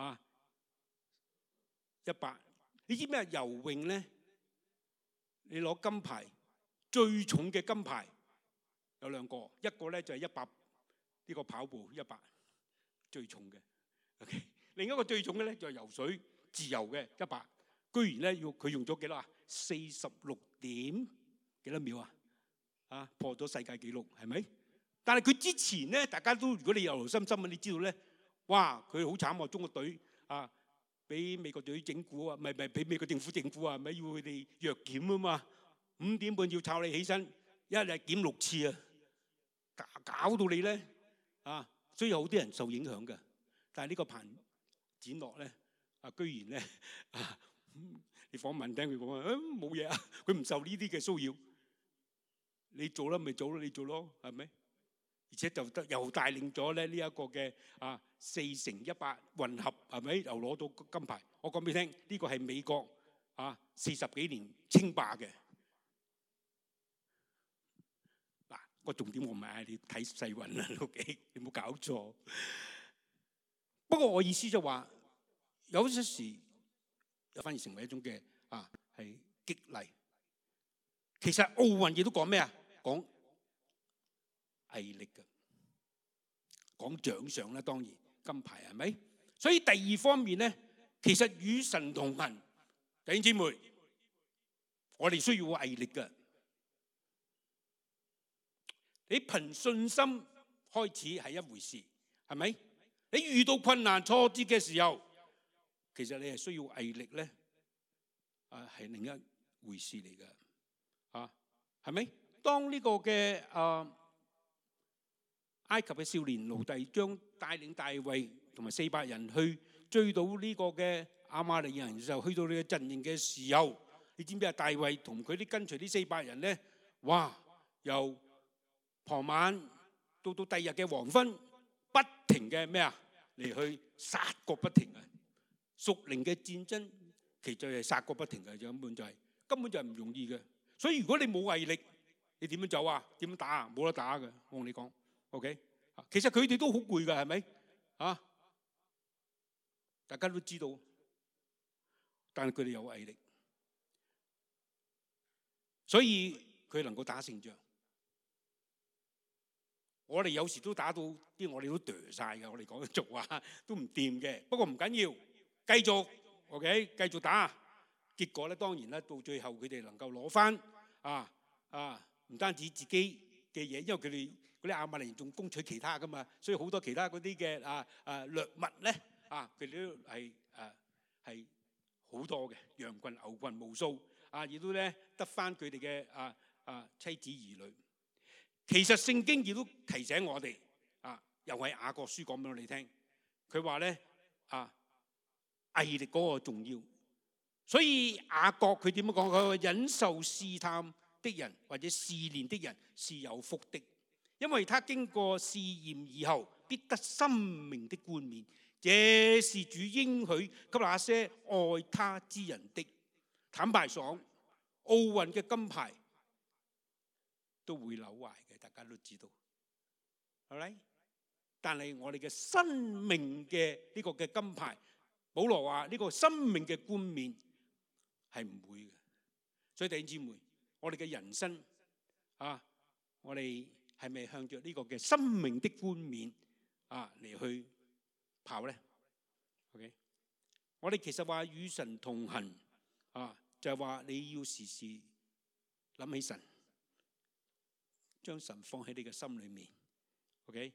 100？你知咩游泳咧？你攞金牌最重嘅金牌有2個，一個咧就係100呢個跑步100最重嘅 ，OK。另一個最重嘅咧就係游水自由嘅100，居然咧佢用咗幾多啊？46點幾多秒破咗世界紀錄係咪？但係佢之前咧，大家都如果你有留心你知道咧，哇佢好慘中國隊俾美國隊整蠱唔係俾美國政府整蠱咪要佢哋藥檢嘛，5點半要抄你起身，一日檢6次搞到你咧所以有好多人受影響嘅。但係呢個彭展樂咧居然咧你訪問聽佢講冇嘢佢唔受呢啲嘅騷擾，你做啦咪做咯，你做咯係咪？而且就又帶領咗咧呢一個嘅4×100混合係咪？又攞到金牌。我講俾你聽，呢個係美國40幾年稱霸嘅。個重點我唔係嗌你睇世運啦，OK？ 你冇搞錯。不過我意思就話，有陣時又反而成為一種嘅係激勵。其實奧運亦都講咩啊？講毅力嘅，講獎賞啦，當然金牌係咪？所以第2方面咧，其實與神同行，弟兄姊妹，我哋需要毅力嘅。你憑信心開始係一回事，係咪？你遇到困難挫折嘅時候，其實你係需要毅力咧，係另一回事嚟嘅，係咪？當呢個嘅埃及嘅少年奴隸將帶領大衛同埋400人去追到呢個嘅亞瑪力人嘅時候，去到呢個陣營嘅時候，你知唔知啊？大衛同佢啲跟隨啲400人咧，哇！由傍晚到第二日嘅黃昏， 不停嘅咩啊嚟去殺個不停啊！屬靈嘅戰爭其實係殺個不停嘅，根本就係唔容易嘅。所以如果你冇毅力，你點樣走啊？點樣打啊？冇得打嘅，我同你講。OK， 其實佢哋都好攰㗎，係咪啊？大家都知道，但係佢哋有毅力，所以佢能夠打勝仗。我哋有時都打到啲，我哋都哚晒嘅。我哋講俗話都唔掂嘅，不過唔緊要，繼續 OK， 繼續打。結果咧，當然咧，到最後佢哋能夠攞翻唔單止自己嘅嘢，因為佢哋嗰啲亞瑪力人仲攻取其他噶嘛，所以好多其他嗰啲嘅掠物咧佢哋都係好多嘅，羊群牛群無數亦都咧得翻佢哋嘅妻子兒女。其實聖經亦都提醒我哋又係雅各書講俾我哋聽，佢話咧毅力嗰個重要。所以雅各佢點樣講？佢話忍受試探的人或者試煉的人是有福的，因為他經過試驗以後，必得生命的冠冕。這是主應許給那些愛他之人的。坦白講，奧運嘅金牌都會扭壞嘅，大家都知道，係咪？但係我哋嘅生命嘅呢個嘅金牌，保羅話呢個生命嘅冠冕係唔會嘅。所以弟兄姊妹，我哋嘅人生我哋係咪向着呢個嘅生命的冠冕嚟去跑咧 ？OK， 我哋其實話與神同行就係話你要時時諗起神。將神放喺你嘅心裏面 ，OK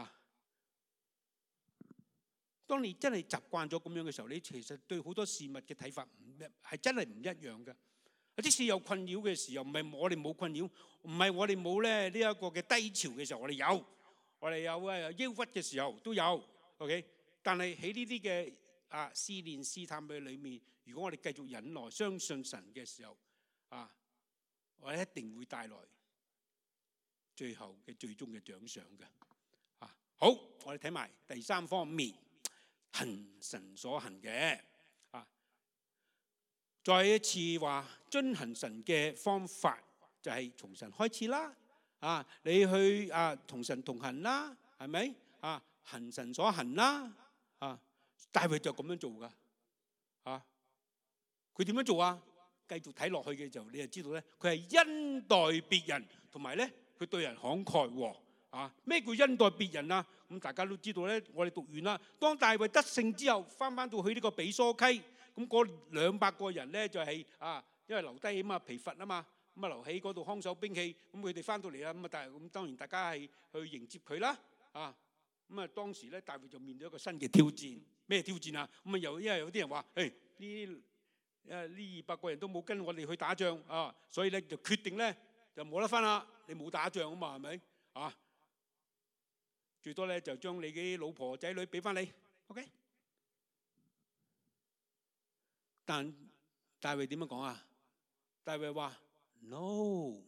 當你真係習慣咗咁樣嘅時候，你其實對好多事物嘅睇法係真係唔一樣嘅。即使有困擾嘅時候，唔係我哋冇困擾，唔係我哋冇咧呢一個嘅低潮嘅時候，我哋有憂鬱嘅時候都有 ，OK。但係喺呢啲嘅試煉試探嘅裏面，如果我哋繼續忍耐、相信神嘅時候我哋一定會帶來最後嘅最終嘅獎賞嘅。好，我哋睇埋第三方面，行神所行嘅。再一次話遵行神嘅方法就係從神開始啦。你去同神同行啦，係咪？行神所行啦。大衛就咁樣做噶。佢點樣做啊？繼續睇落去嘅時候，你就知道咧，佢係恩待別人，同埋咧佢對人慷慨喎。咩叫恩待別人啊？咁大家都知道咧，我哋讀完啦。當大衛得勝之後，翻到去呢個比梭溪，咁嗰200個人咧就係因為留低起碼疲乏啊嘛，咁留喺嗰度看守兵器。咁佢哋翻到嚟啦，咁當然大家係去迎接佢啦。咁當時咧大衛就面對一個新嘅挑戰。咩挑戰啊？咁因為有啲人話，呢200個人都冇跟我哋去打仗所以咧就決定咧就冇得分啦。你冇打仗啊嘛，係咪？最多咧就將你嘅老婆仔女俾翻你 ，OK？ 但大衛點樣講啊？大衛話 ：No， 唔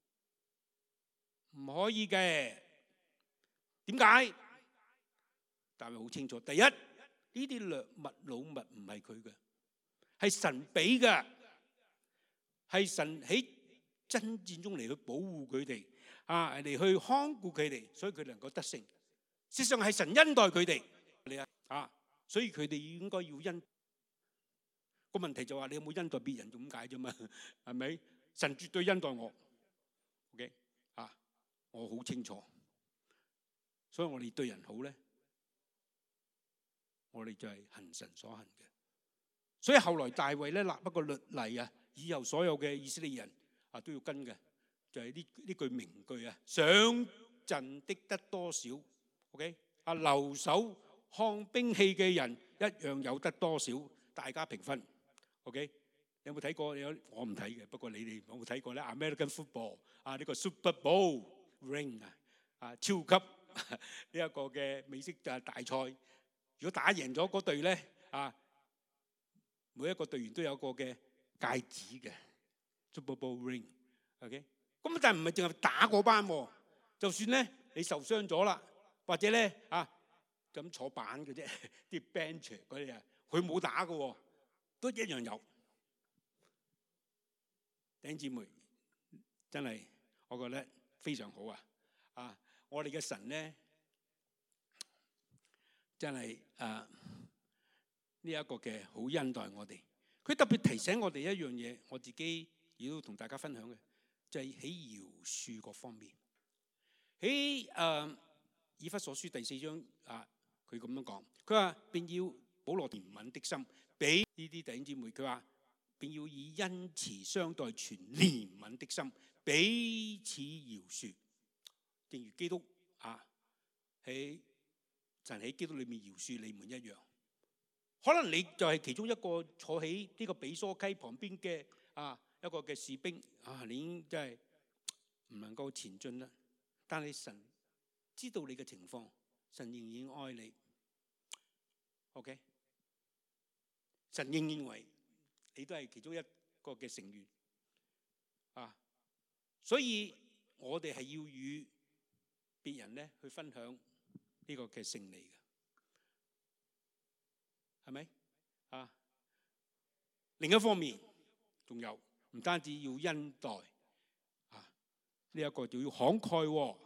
可以嘅。點解？大衛好清楚。第一，呢啲掠物擄物唔係佢嘅，係神俾嘅，係神喺爭戰中嚟去保護佢哋嚟去看顧佢哋，所以佢哋能夠得勝。事實上係神恩待佢哋，所以佢哋應該要恩。個問題就話你有冇恩待別人咁解啫嘛？係咪？神絕對恩待我 ，OK 我好清楚。所以我哋對人好咧，我哋就係行神所行嘅。所以後來大衛咧立一個律例以後所有嘅以色列人都要跟嘅，就係呢句名句上陣的得多少 ，OK 留守看兵器嘅人一樣有得多少，大家平分 ，OK。有冇睇過？我唔睇嘅，不過你哋有冇睇過咧 ？American football 呢個 Super Bowl ring 超級呢一個嘅美式大賽，如果打贏咗嗰隊咧每一個隊員都有一個嘅戒指嘅 Super Bowl ring，OK。咁但係唔係淨係打嗰班喎，就算咧你受傷咗啦， 或者咧咁坐板嘅啫，啲 bench 嗰啲啊，佢冇打嘅喎，都一樣有。弟兄姊妹，真係我覺得非常好啊！我哋嘅神咧，真係呢一個嘅好恩待我哋。佢特別提醒我哋一樣嘢，我自己亦都同大家分享嘅，就係喺饒恕嗰方面。喺以弗所書第4章佢咁樣講，佢話便要保羅憐憫的心俾呢啲弟兄姊妹，佢話便要以恩慈相待，存憐憫的心，彼此饒恕，正如基督喺神喺基督裏面饒恕你們一樣。可能你就係其中一個坐喺呢個比梭溪旁邊嘅一個嘅士兵你已經真係唔能夠前進啦。但係神知道你嘅情況，神仍然愛你。OK， 神仍然認為你都係其中一個嘅成員所以我哋係要與別人咧去分享呢個嘅勝利嘅，係咪另一方面，仲有唔單止要恩待呢一個就要慷慨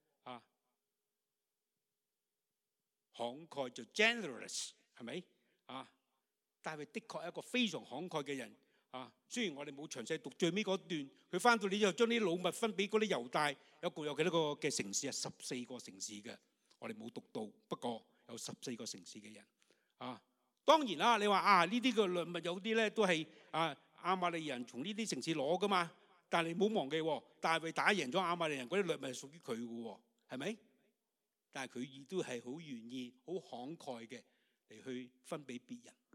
慷慨就 generous， 係咪大衛的確係一個非常慷慨嘅人雖然我哋冇詳細讀最尾嗰段，佢翻到嚟之後將啲擄物分俾嗰啲猶大，有幾多個嘅城市14個城市嘅，我哋冇讀到，不過有14個城市嘅人當然啦，你話呢啲嘅掠物有啲咧都係亞瑪利人從呢啲城市攞噶嘛，但係你唔好忘記大衛打贏咗亞瑪利人嗰啲掠物係屬於佢嘅喎，係咪？但係佢亦都係好願意、好慷慨嘅嚟去分俾別人。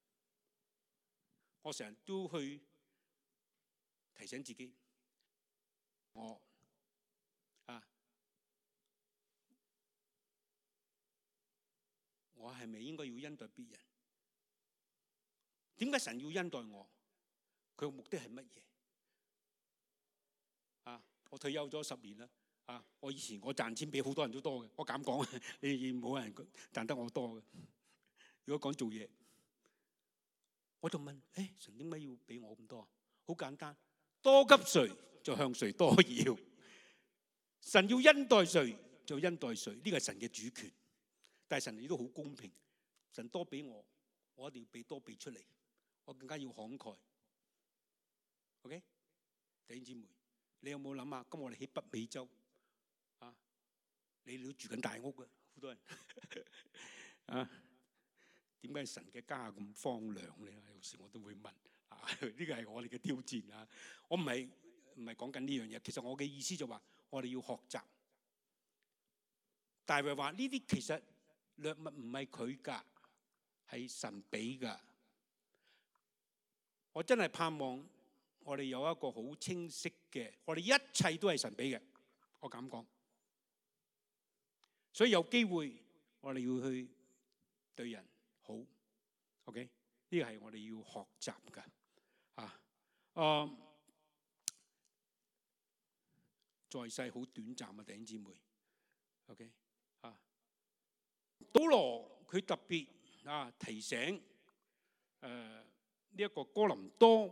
我成日都去提醒自己，我係咪應該要恩待別人？點解神要恩待我？佢嘅目的係乜嘢？我退休咗10年啦。我以前我賺錢比好多人都多嘅，我敢講，你冇人賺得我多嘅。如果講做嘢，我就問：神點解要俾我咁多？好簡單，多給誰就向誰多要。神要恩待誰就恩待誰，呢個係神嘅主權。但係神亦都好公平，神多俾我，我一定要俾多俾出嚟，我更加要慷慨。OK， 弟兄姊妹，你有冇諗下？今日我哋喺北美洲你都住緊大屋嘅，好多人點解神嘅家咁荒涼咧？有時我都會問呢個係我哋嘅挑戰我唔係講緊呢樣嘢，其實我嘅意思就話我哋要學習。大衛話呢啲其實掠物唔係佢㗎，係神俾㗎。我真係盼望我哋有一個好清晰嘅，我哋一切都係神俾嘅，我敢講。所以有機會我哋要去對人好 ，OK？ 呢個係我哋要學習㗎在世好短暫弟兄姊妹 ，OK？ 保羅佢特別提醒呢一個哥林多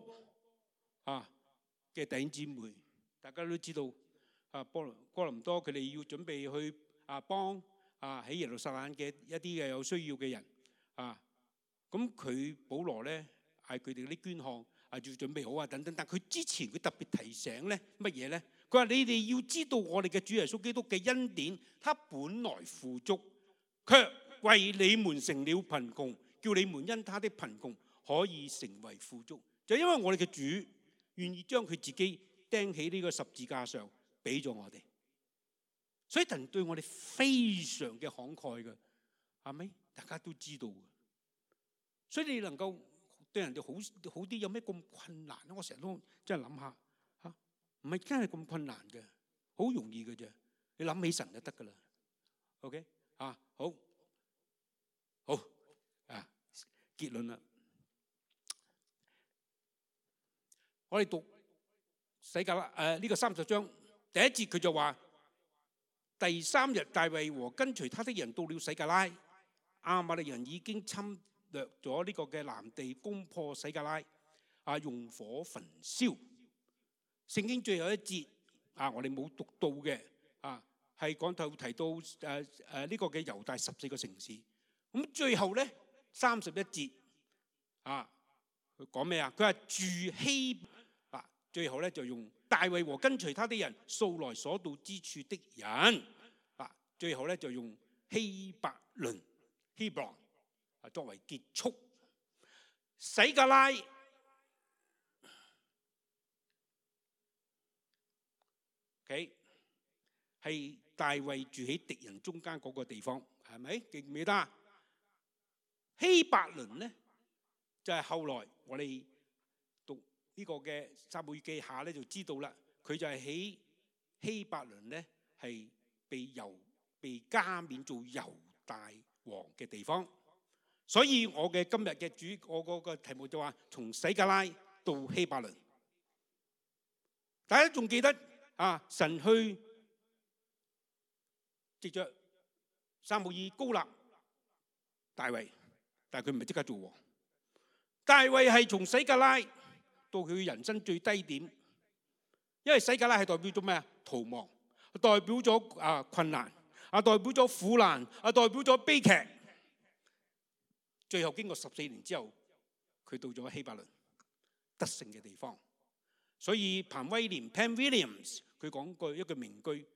嘅弟兄姊妹，大家都知道哥林多佢哋要準備去幫喺耶路撒冷嘅一啲嘅有需要嘅人咁佢保羅咧嗌佢哋啲捐項要準備好等等，但佢之前佢特別提醒咧乜嘢咧？佢話你哋要知道我哋嘅主耶穌基督嘅恩典，他本來富足，卻為你們成了貧窮，叫你們因他的貧窮可以成為富足。就因為我哋嘅主願意將佢自己釘喺呢個十字架上，俾咗我哋，所以神對我哋非常嘅慷慨嘅，係咪？大家都知道嘅。所以你能夠對人哋好啲，有咩咁困難咧？我成日都真係諗下唔係真係咁困難嘅，好容易嘅啫。你諗起神就得噶啦。OK 好結論啦。我哋讀洗革呢個30章第1節，佢就話：弟第3日，大衛和跟隨他的人到了洗革拉，亞瑪力人已經侵略咗呢個嘅南地，攻破洗革拉，用火焚燒。聖經最後一節我哋冇讀到嘅係講到提到呢個嘅猶大14個城市。咁最後咧31節佢講咩啊？佢話住希最後咧就用大衛和跟隨他的人素來所到之處的人最後咧就用希伯倫 Hebron 作為結束。洗革拉係大衛住喺敵人中間嗰個地方，係咪？記唔記得？希伯倫咧就係後來我哋讀呢個嘅撒母耳記下咧就知道啦，佢就係喺希伯倫咧係被加冕做猶大王嘅地方。所以我嘅今日嘅我嗰個題目就話從洗革拉到希伯倫。大家仲記得神去藉着撒母耳膏立大衛，但係佢唔係即刻做王。大衛係從洗革拉到佢人生最低點，因為洗革拉係代表咗咩啊？逃亡，代表咗困難，代表咗苦難，代表咗悲劇。最後經過14年之後，佢到咗希伯倫得勝嘅地方。所以彭威廉 Pam Williams 佢講過一句名句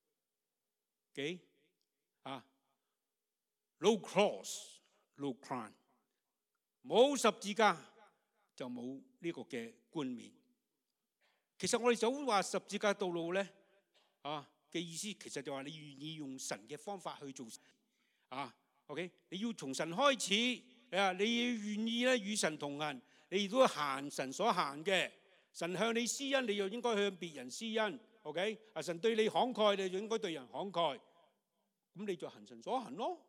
：No cross, no crown。冇十字架就冇呢個嘅冠冕。其實我哋就話十字架道路咧嘅意思，其實就話你願意用神嘅方法去做OK， 你要從神開始，你願意咧與神同行，你亦都行神所行嘅。神向你施恩，你又應該向別人施恩。OK， 神對你慷慨，你就應該對人慷慨。咁你就行神所行咯。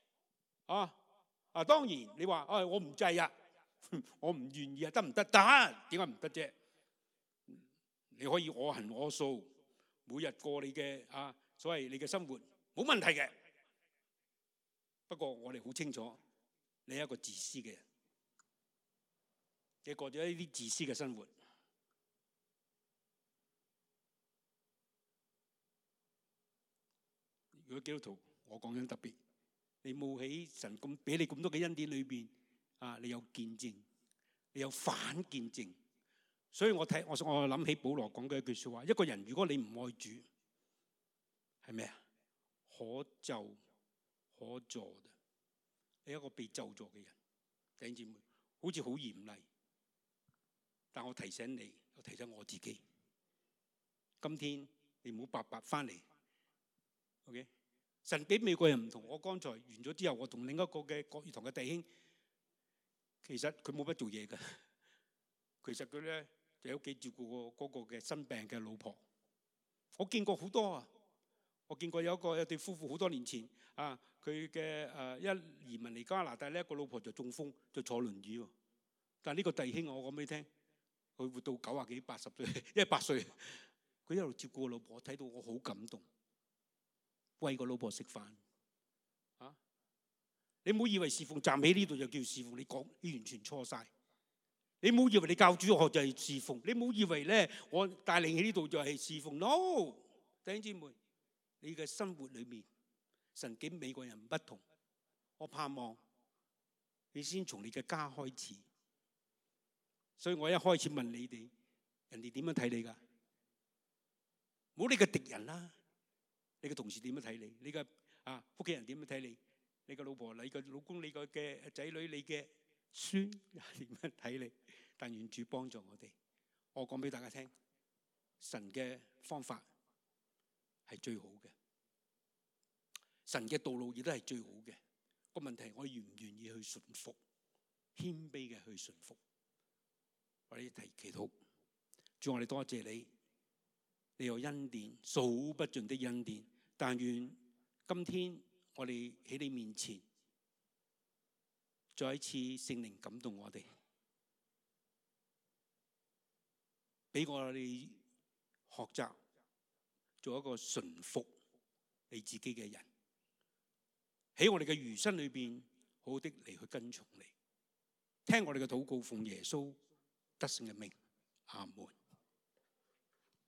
當然你話我唔制我唔願意得唔得？得，點解唔得啫？你可以我行我素，每日過你嘅所謂你嘅生活冇問題嘅。不過我哋好清楚，你係一個自私嘅人，你過咗呢啲自私嘅生活。如果基督徒，我講緊特別，你冇喺神咁俾你咁多嘅恩典裏邊你有見證，你有反見證。所以我諗起保羅講嘅一句説話：一個人如果你唔愛主，係咩啊？可咒可詛的，你係一個被咒詛嘅人。弟兄姊妹，好似好嚴厲，但我提醒你，我提醒我自己，今天你唔好白白翻嚟。OK， 神俾美國人唔同。我剛才完咗之後，我同另一個嘅國語堂嘅弟兄，其實佢冇乜做嘢嘅。其實佢咧就喺屋企照顧嗰個嘅生病嘅老婆。我見過好多我見過有一對夫婦好多年前佢嘅一移民嚟加拿大咧，個老婆就中風，就坐輪椅喎。但係呢個弟兄我講俾你聽，佢活到90幾80歲，100歲，佢一路照顧個老婆，睇到我好感動。餵個老婆食飯你唔好以為侍奉站喺呢度就叫侍奉，你完全錯晒。你唔好以為你教主學就係侍奉，你唔好以為咧我帶領喺呢度就係侍奉。No， 弟兄姊妹，你嘅生活裏面，神給每個人不同。我盼望你先從你嘅家開始。所以我一開始問你哋，人哋點樣睇你㗎？唔好你嘅敵人啦。你嘅同事點樣睇你？你嘅屋企人點樣睇你？你嘅老婆、你嘅老公、你嘅仔女、你嘅孫點樣睇你？但願主幫助我哋。我講俾大家聽，神嘅方法係最好嘅，神嘅道路亦都係最好嘅。個問題我願唔願意去順服，謙卑嘅去順服。我哋祈禱，主，我哋多謝你。你有恩典，數不盡的恩典。但願今天我哋喺你面前，再一次聖靈感動我哋，俾我哋學習做一個順服你自己嘅人，喺我哋嘅餘生裏邊，好好的嚟去跟從你。聽我哋嘅禱告，奉耶穌得勝嘅名，阿門。